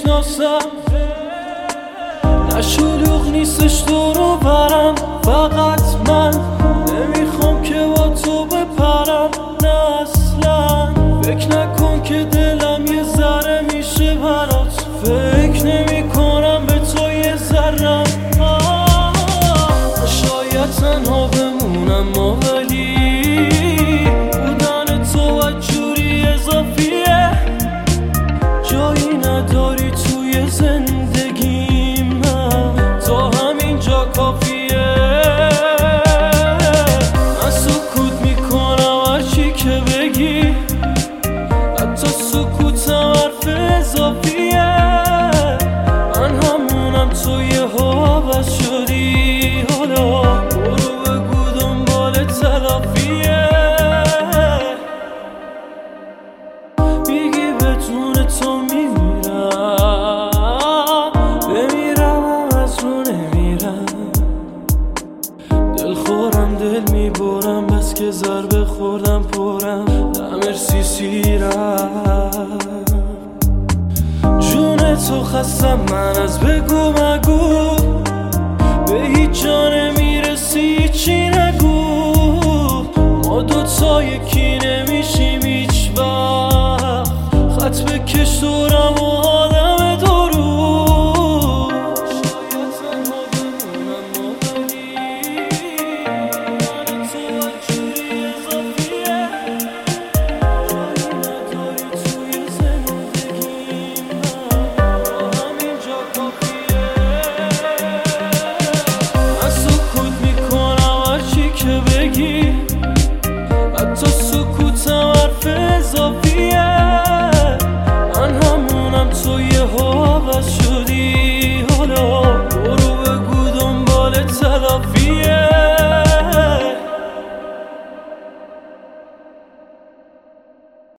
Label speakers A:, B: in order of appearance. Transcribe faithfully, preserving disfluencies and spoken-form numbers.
A: نمیشناسم، نه شلوغ نیستش دورو برم، فقط من نمیخوام که با تو بپرم. نه اصلا فکر نکن که دلم یه ذره میشه برات، فکر نمی کنم به تو یه ذرم. شاید تنها بمونم ولی بودن تو جوری اضافیه، جایی نداری توی زندگیم، تو همینجا کافیه. من سکوت میکنم هرچی که بگی، حتی سکوتم حرف اضافیه. من همونم تو یه عوض شدی، حالا برو بگو دنبال تلافیه. میگی بدون تو میمیرم، بمیرم هم از رو نمیرم. دل خورم دل میبرم، بس که ضربه خوردم پرم، نه مرسی سیرم. جون تو خستم من از بگو مگو، به هیچ جا نمیرسی چی